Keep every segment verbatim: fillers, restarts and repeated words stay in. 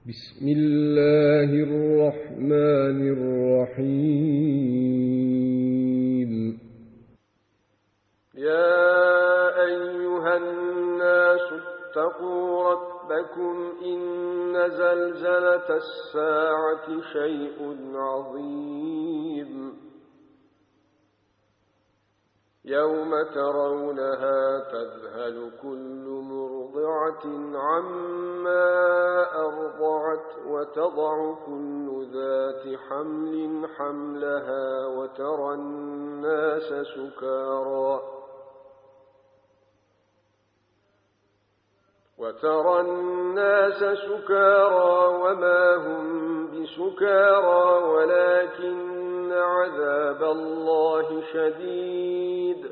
بسم الله الرحمن الرحيم. يا أيها الناس اتقوا ربكم إن زلزلة الساعة شيء عظيم يوم ترونها تذهل كل مرضعة عما أرضعت وتضع كل ذات حمل حملها وترى الناس سكارى وترى الناس سكارى وما هم بسكارى ولكن عذاب الله شديد.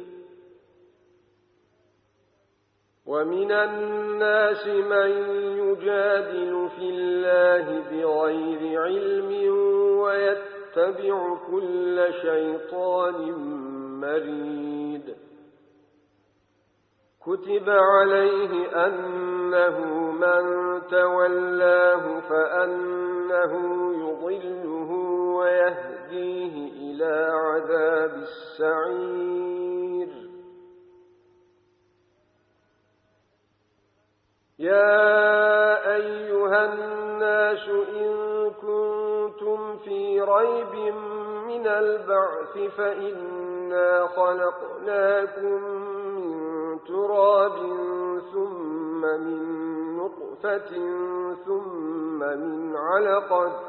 ومن الناس من يجادل في الله بغير علم ويتبع كل شيطان مريد. كتب عليه أنه من تولاه فأنه يضله ويهديه إلى عذاب السعير. يا أيها الناس إن كنتم في ريب من البعث فإنا خلقناكم من تراب ثم من نطفة ثم من علقة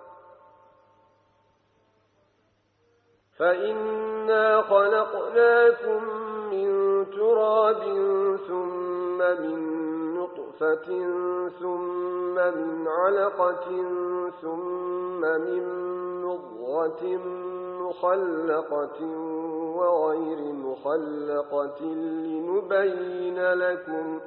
فإنا خلقناكم من تراب ثم من نطفة ثم من علقة ثم من مضغة مخلقة وغير مخلقة لنبين لكم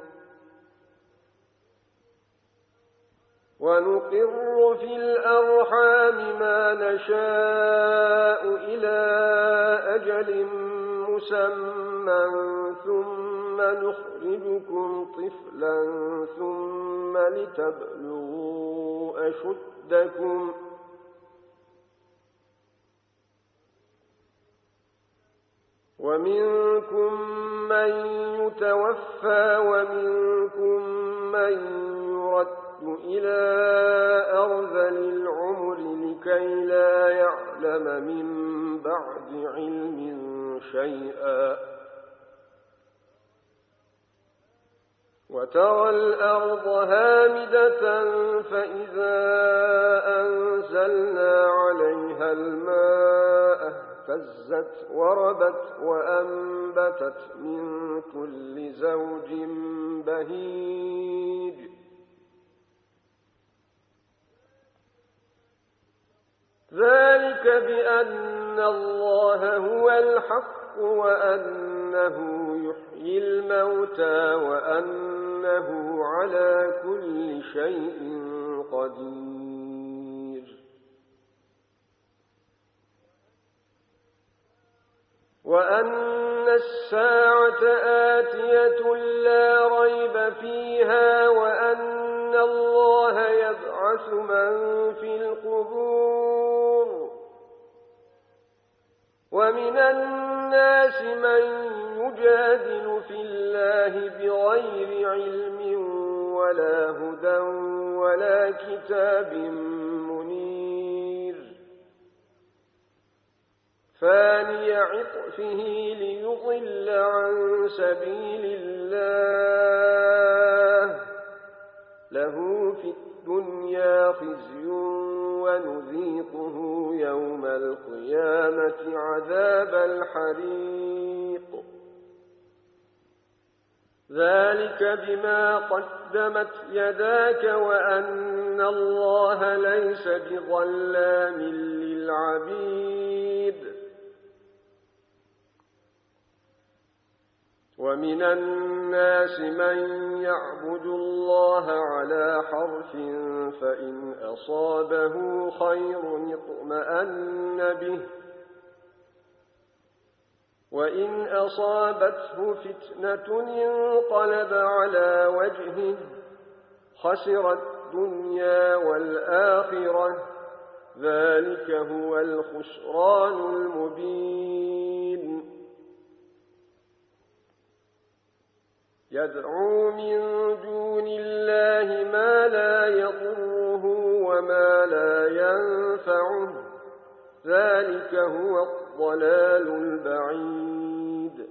ونقر في الأرحام ما نشاء إلى أجل مسمى ثم نخرجكم طفلا ثم لتبلغوا أشدكم ومنكم من يتوفى ومنكم من يرد إلى أرذل العمر لكي لا يعلم من بعد علم شيئا. وترى الأرض هامدة فإذا أنزلنا عليها الماء اهتزت وربت وأنبتت من كل زوج بهيج. ذلك بأن الله هو الحق وأنه يحيي الموتى وأنه على كل شيء قدير. وأن الساعة آتية لا ريب فيها وأن الله يبعث من في القبور. ومن الناس من يجادل في الله بغير علم ولا هدى ولا كتاب منير. ثاني عطفه ليضل عن سبيل الله له في الدنيا خزي ونذيقه يوم القيامة عذاب الحريق. ذلك بما قدمت يداك وأن الله ليس بظلام للعبيد. ومن الناس من يعبد الله على حرف فإن أصابه خير اطمأن به وإن أصابته فتنة انقلب على وجهه خسر الدنيا والآخرة ذلك هو الخسران المبين يدعو من دون الله ما لا يضره وما لا ينفعه ذلك هو الضلال البعيد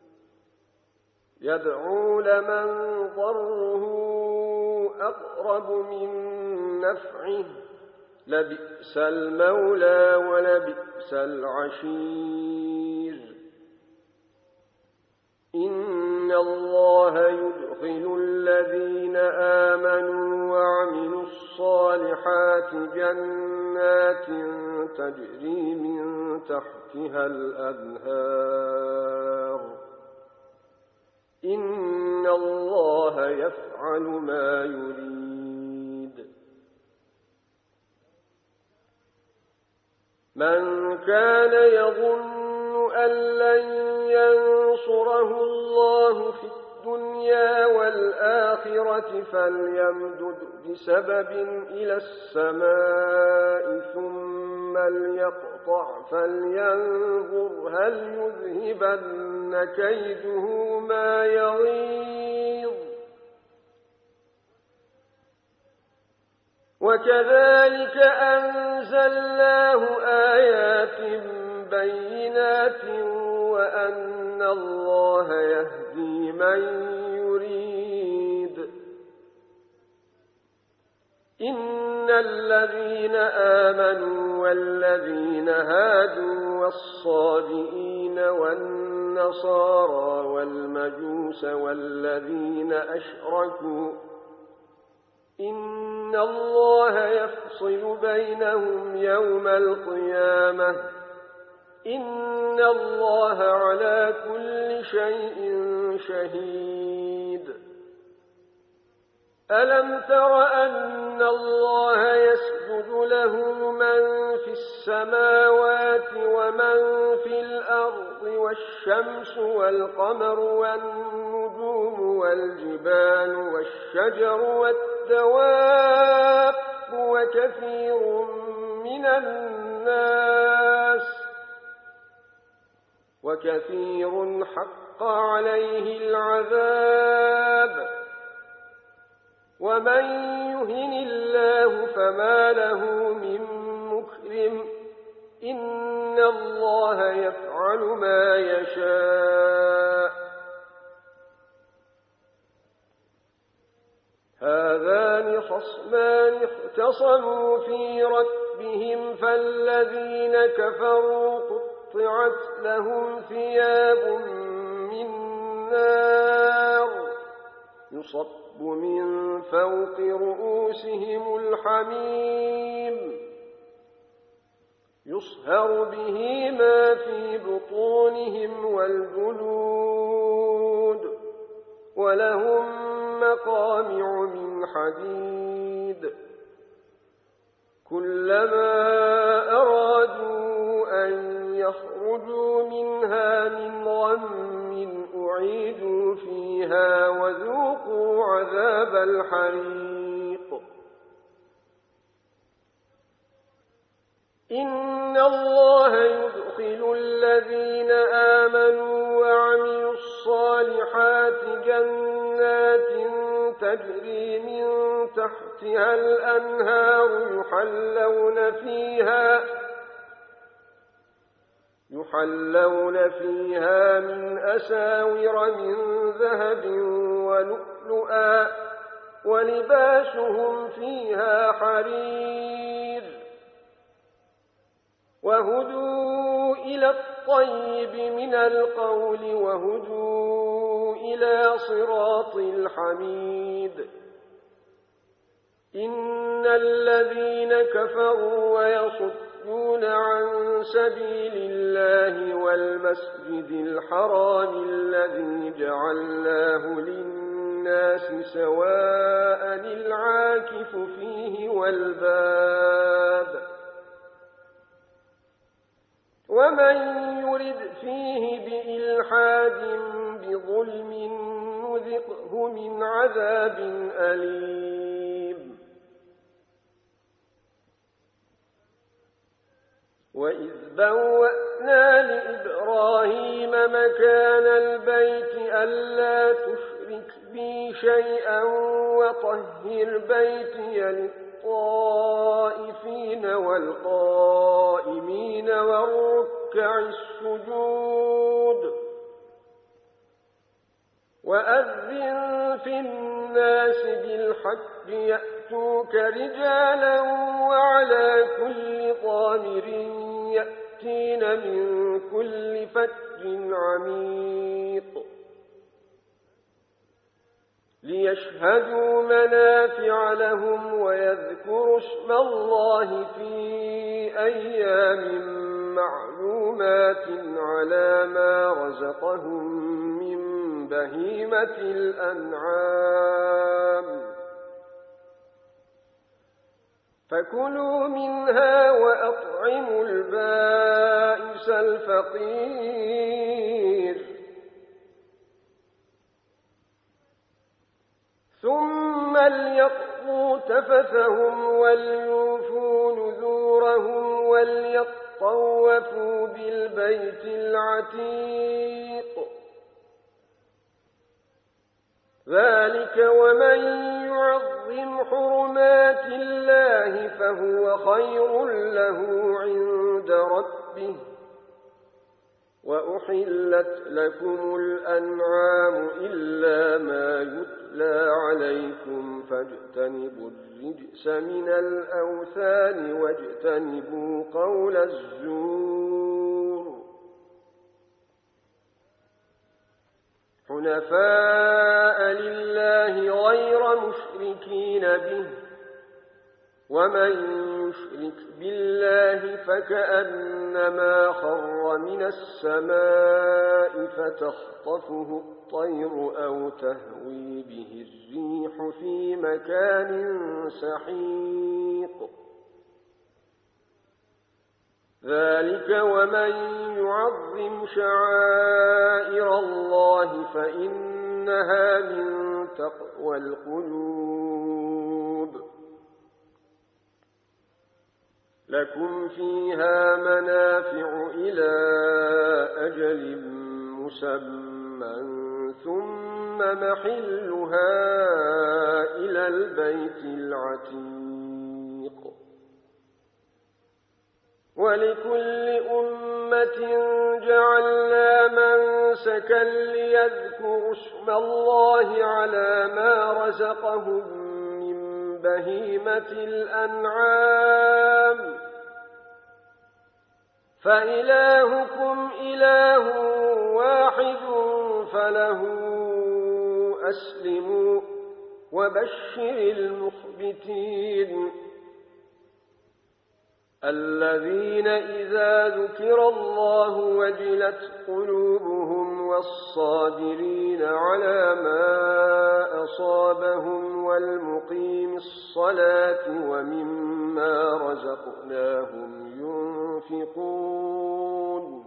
يدعو لمن ضره أقرب من نفعه لبئس المولى ولبئس العشير إن الله يدخل الذين آمنوا وعملوا الصالحات جنات تجري من تحتها الأنهار إن الله يفعل ما يريد من كان يظن أن لن ينصره الله في الدنيا والآخرة فليمدد بسبب إلى السماء ثم ليقطع فلينظر هل يذهبن كيده ما يغيظ وكذلك أنزلناه آيات بينات وأن الله يهدي من يريد إن الذين آمنوا والذين هادوا والصابئين والنصارى والمجوس والذين أشركوا إن الله يفصل بينهم يوم القيامة إن الله على كل شيء شهيد ألم تر أن الله يسجد له من في السماوات ومن في الأرض والشمس والقمر والنجوم والجبال والشجر والدواب وكثير من الناس وكثير حق عليه العذاب ومن يهن الله فما له من مكرم إن الله يفعل ما يشاء هذان خصمان اختصموا في ربهم فالذين كفروا قطعت لهم ثياب من نار يصب من فوق رؤوسهم الحميم يصهر به ما في بطونهم والجلود ولهم مقامع من حديد كلما أرادوا أن يخرجوا منها من غم أعيدوا فيها وذوقوا عذاب الحريق إن الله يدخل الذين آمنوا وعملوا الصالحات جنات تجري من تحتها الأنهار يحلون فيها يحلون فيها من أساور من ذهب ولؤلؤا ولباسهم فيها حرير وهدوا إلى الطيب من القول وهدوا إلى صراط الحميد إن الذين كفروا ويصدون عن سبيل الله والمسجد الحرام الذي جعلناه للناس سواء العاكف فيه والباد ومن يرد فيه بإلحاد بظلم نذقه من عذاب أليم وإذ بوأنا لإبراهيم مكان البيت ألا تشرك بي شيئا وطهر بيتي للطائفين والقائمين والركع السجود وأذن في الناس بالحج يأتوك رجالا وعلى كل ضامر يأتين من كل فج عميق ليشهدوا منافع لهم ويذكروا اسم الله في أيام معلومات على ما رزقهم من بهيمة الأنعام فكلوا منها وأطعموا البائس الفقير ثم ليقضوا تفثهم وليوفوا نذورهم وليطوفوا بالبيت العتيق ذلك ومن يعظم حرمات الله فهو خير له عند ربه وأحلت لكم الأنعام إلا ما يتلى عليكم فاجتنبوا الرجس من الأوثان واجتنبوا قول الزور حنفاء لله غير مشركين به ومن يشرك بالله فكأنما خر من السماء فتخطفه الطير أو تهوي به الريح في مكان سحيق ذلك ومن يعظم شعائر الله فإنها من تقوى القلوب لكم فيها منافع إلى أجل مسمى ثم محلها إلى البيت العتيق ولكل أمة جعلنا منسكا ليذكروا اسم الله على ما رزقهم من بهيمة الأنعام فإلهكم إله واحد فله أسلموا وبشر المخبتين الذين إذا ذكر الله وجلت قلوبهم والصابرين على ما أصابهم والمقيم الصلاة ومما رزقناهم ينفقون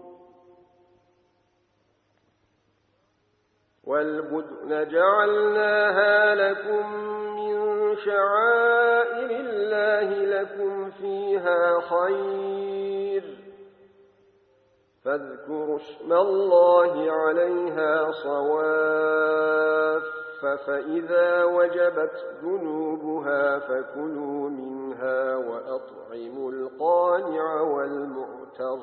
والبدن جعلناها لكم من شعائر الله لكم فيها خير فاذكروا اسم الله عليها صواف فإذا وجبت جنوبها فكلوا منها وأطعموا القانع والمعتر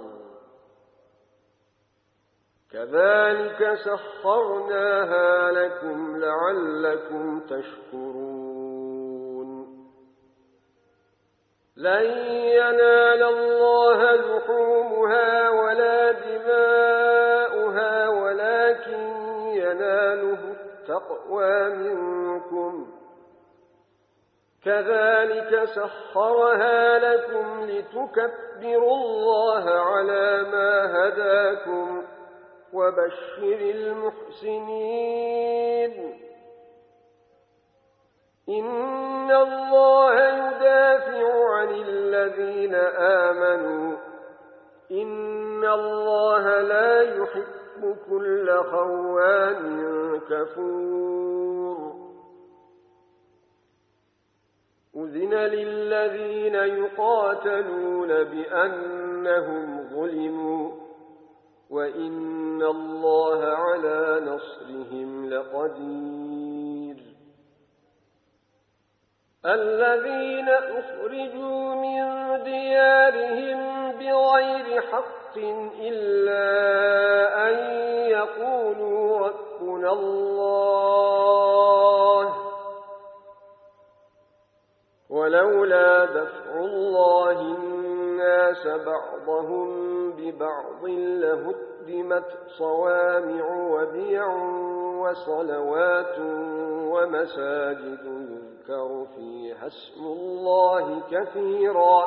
كذلك سخرناها لكم لعلكم تشكرون لن ينال الله لحومها ولا دماؤها ولكن يناله التقوى منكم كذلك سخرها لكم لتكبروا الله على ما هداكم وبشر المحسنين إن الله يدافع عن الذين آمنوا إن الله لا يحب كل خوان كفور أذن للذين يقاتلون بأنهم ظلموا وإن الله على نصرهم لقدير الذين أخرجوا من ديارهم بغير حق إلا أن يقولوا ربنا الله ولولا دفع الله الناس بعضهم ببعض لهدمت صوامع وبيع وصلوات ومساجد يذكر فيها اسم الله كثيرا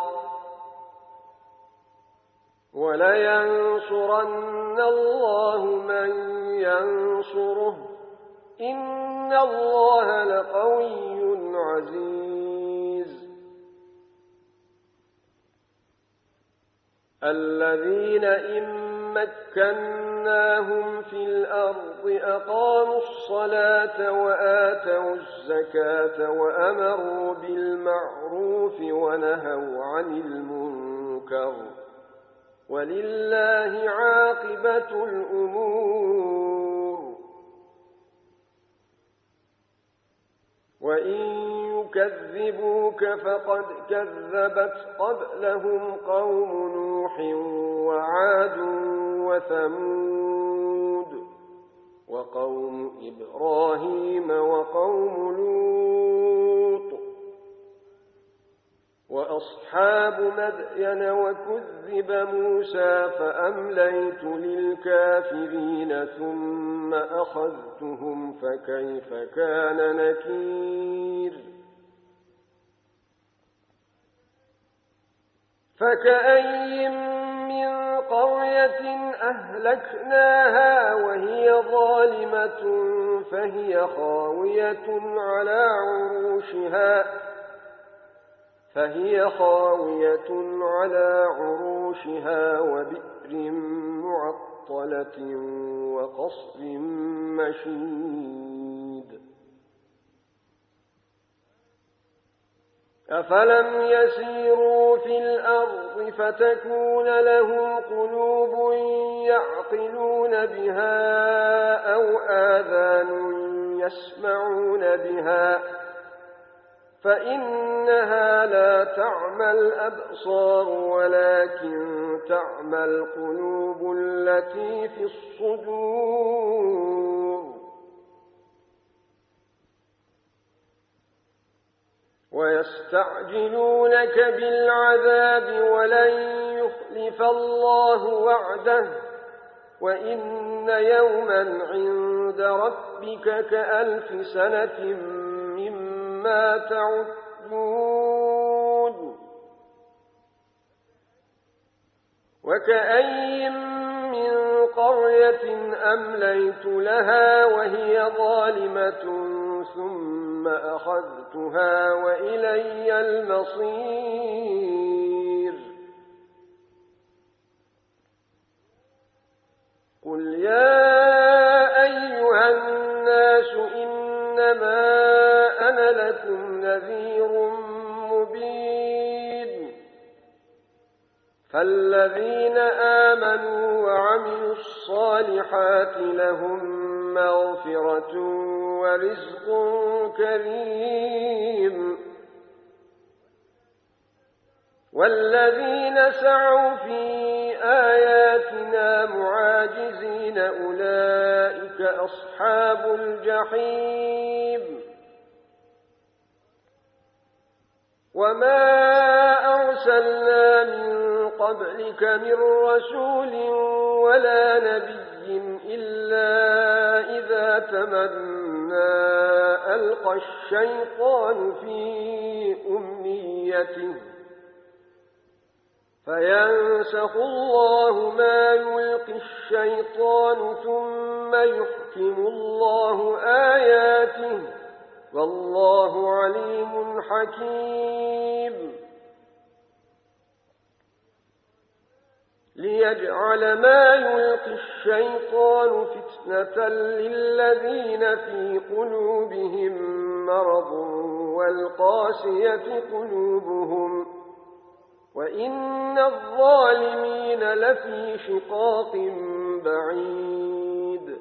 ولينصرن الله من ينصره إن الله لقوي عزيز الذين إن مكناهم في الأرض أقاموا الصلاة وآتوا الزكاة وأمروا بالمعروف ونهوا عن المنكر ولله عاقبة الأمور وإن يكذبوك فقد كذبت قبلهم قوم نوح وعاد وثمود وقوم إبراهيم وقوم لوط وأصحاب مدين وكذب موسى فأمليت للكافرين ثم أخذتهم فكيف كان نكير فكأي من قرية أهلكناها وهي ظالمة فهي خاوية على عروشها فهي خاوية على عروشها وبئر معطلة وقصر مشيد أفلم يسيروا في الأرض فتكون لهم قلوب يعقلون بها أو آذان يسمعون بها فإنها لا تعمى الأبصار ولكن تعمى القلوب التي في الصدور ويستعجلونك بالعذاب ولن يخلف الله وعده وإن يوما عند ربك كألف سنة مما تعدون وكأي من قرية أمليت لها وهي ظالمة ثم أخذتها وإلي المصير قل يا أيها الناس إنما أنا لكم نذير مبين فالذين آمنوا وعملوا الصالحات لهم مغفرة ورزق كريم والذين سعوا في آياتنا معاجزين أولئك أصحاب الجحيم وما أرسلنا من قبلك من رسول ولا نبي إلا إذا تمنى ألقى الشيطان في أمنيته فينسخ الله ما يلقي الشيطان ثم يحكم الله آياته والله عليم حكيم ليجعل ما يلقي الشيطان فتنة للذين في قلوبهم مرض والقاسية قلوبهم وإن الظالمين لفي شقاق بعيد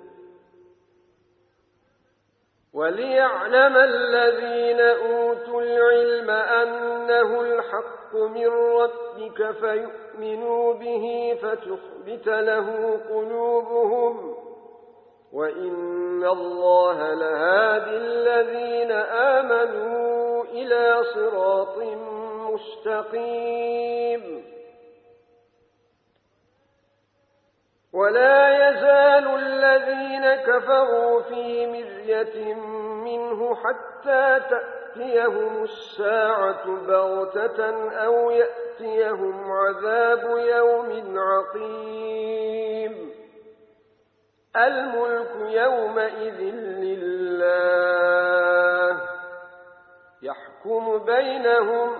وليعلم الذين أوتوا العلم أنه الحق من ربك فيؤمنوا به فتخبت له قلوبهم وإن الله لهادي الذين آمنوا إلى صراط مستقيم ولا يزال الذين كفروا في مرية منه حتى تأتيهم الساعة بغتة أو يأتيهم عذاب يوم عقيم الملك يومئذ لله يحكم بينهم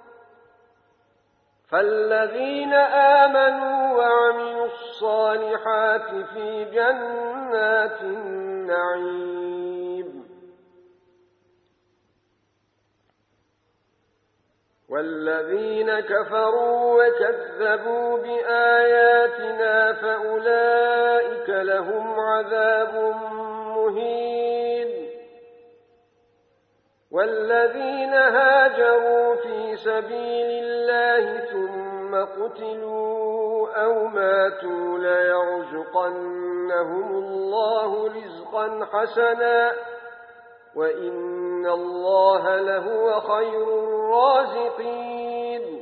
فالذين آمنوا وعملوا الصالحات في جنات النعيم والذين كفروا وكذبوا بآياتنا فأولئك لهم عذاب مهين والذين هاجروا في سبيل الله ثم قتلوا أو ماتوا ليرزقنهم الله رزقا حسنا وإن الله لهو خير الرازقين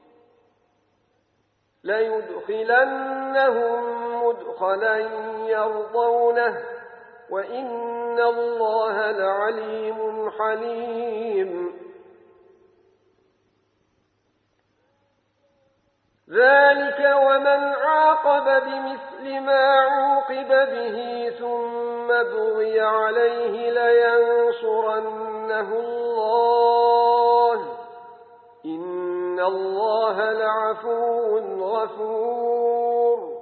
ليدخلنهم مدخلا يرضونه وإن الله لعليم حليم ذلك ومن عاقب بمثل ما عوقب به ثم بغي عليه لينصرنه الله إن الله لعفو غفور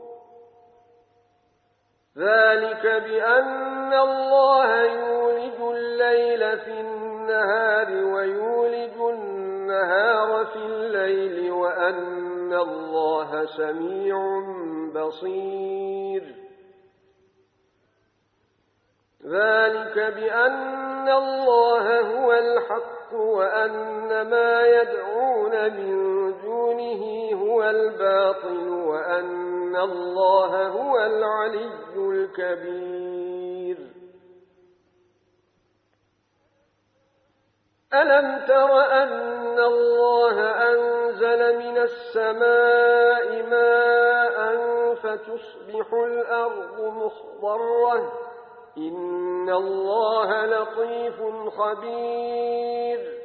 ذلك بأن الله يولج الليل في النهار ويولج النهار في الليل وأن الله سميع بصير ذلك بأن الله هو الحق وأن ما يدعون من دونه هو الباطل وأن الله هو العلي الكبير ألم تر أن الله أنزل من السماء ماء فتصبح الأرض مخضرة إن الله لطيف خبير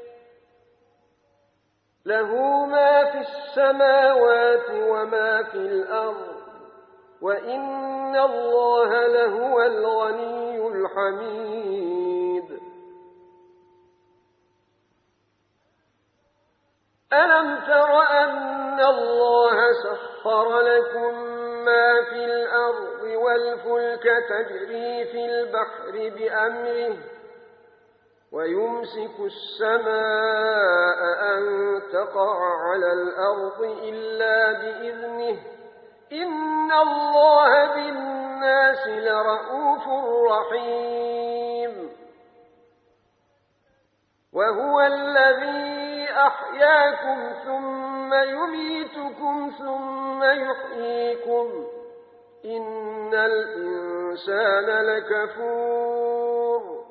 له ما في السماوات وما في الأرض وإن الله لهو الغني الحميد ألم تر أن الله سخر لكم ما في الأرض والفلك تجري في البحر بأمره ويمسك السماء أن تقع على الأرض إلا بإذنه إن الله بالناس لرؤوف رحيم وهو الذي أحياكم ثم يميتكم ثم يحييكم إن الإنسان لكفور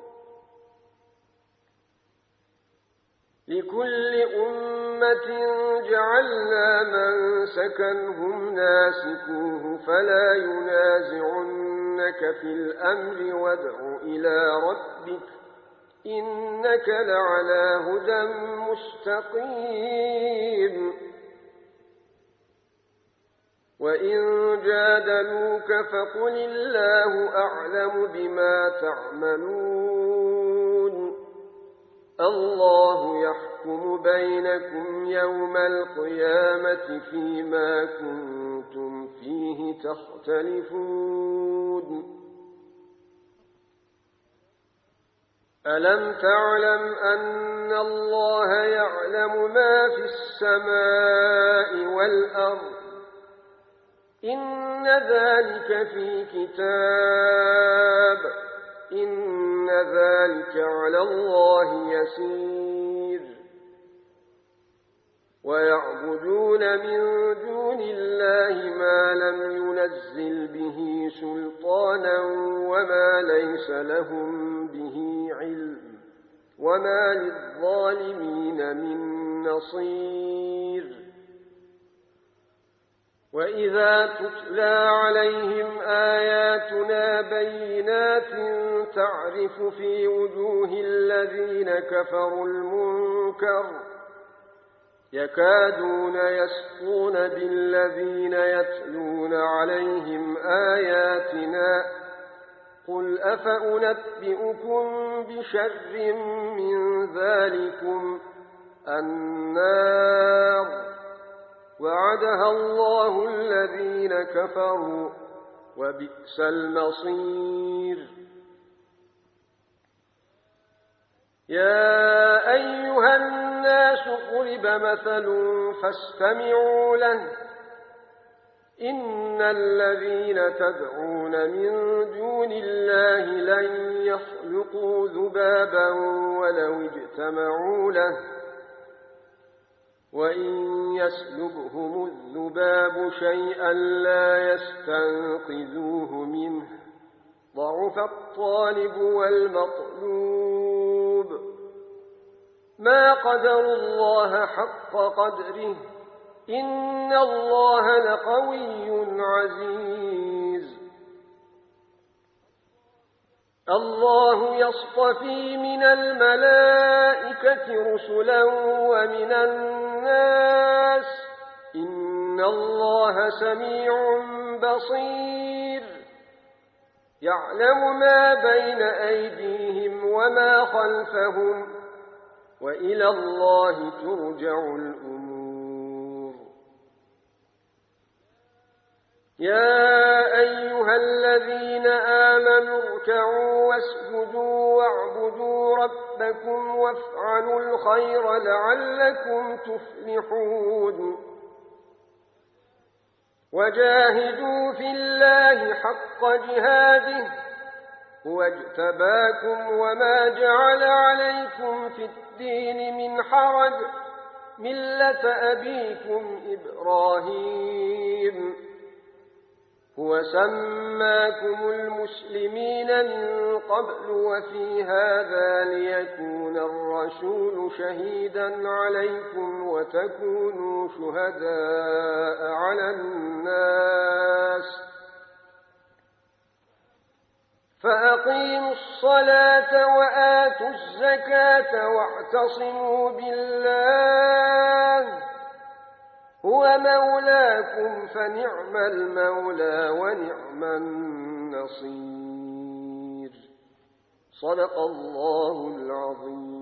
لكل أمة جعلنا منسكا هم ناسكوه فلا ينازعنك في الأمر وادع إلى ربك إنك لعلى هدى مستقيم وإن جادلوك فقل الله أعلم بما تعملون الله يحكم بينكم يوم القيامة فيما كنتم فيه تختلفون ألم تعلم أن الله يعلم ما في السماء والأرض إن ذلك في كتاب إن ذلك على الله يسير ويعبدون من دون الله ما لم ينزل به سلطانا وما ليس لهم به علم وما للظالمين من نصير وإذا تتلى عليهم آياتنا بينات تعرف في وجوه الذين كفروا المنكر يكادون يسطون بالذين يتلون عليهم آياتنا قل أفأنبئكم بشر من ذلكم النار وعدها الله الذين كفروا وبئس المصير يا أيها الناس ضرب مثل فاستمعوا له إن الذين تدعون من دون الله لن يخلقوا ذبابا ولو اجتمعوا له وإن يسلبهم الذباب شيئا لا يستنقذوه منه ضعف الطالب والمطلوب ما قدروا الله حق قدره إن الله لقوي عزيز الله يصطفي من الملائكة رسلا ومن الناس إن الله سميع بصير يعلم ما بين أيديهم وما خلفهم وإلى الله ترجع الأمور يا أيها الذين آمنوا اركعوا واسجدوا واعبدوا ربكم وافعلوا الخير لعلكم تفلحون وجاهدوا في الله حق جهاده هو اجتباكم وما جعل عليكم في الدين من حرج ملة أبيكم إبراهيم هو سماكم المسلمين من قبل وفي هذا ليكون الرسول شهيدا عليكم وتكونوا شهداء على الناس فأقيموا الصلاة وآتوا الزكاة واعتصموا بالله هو مولاكم فنعم المولى ونعم النصير صدق الله العظيم.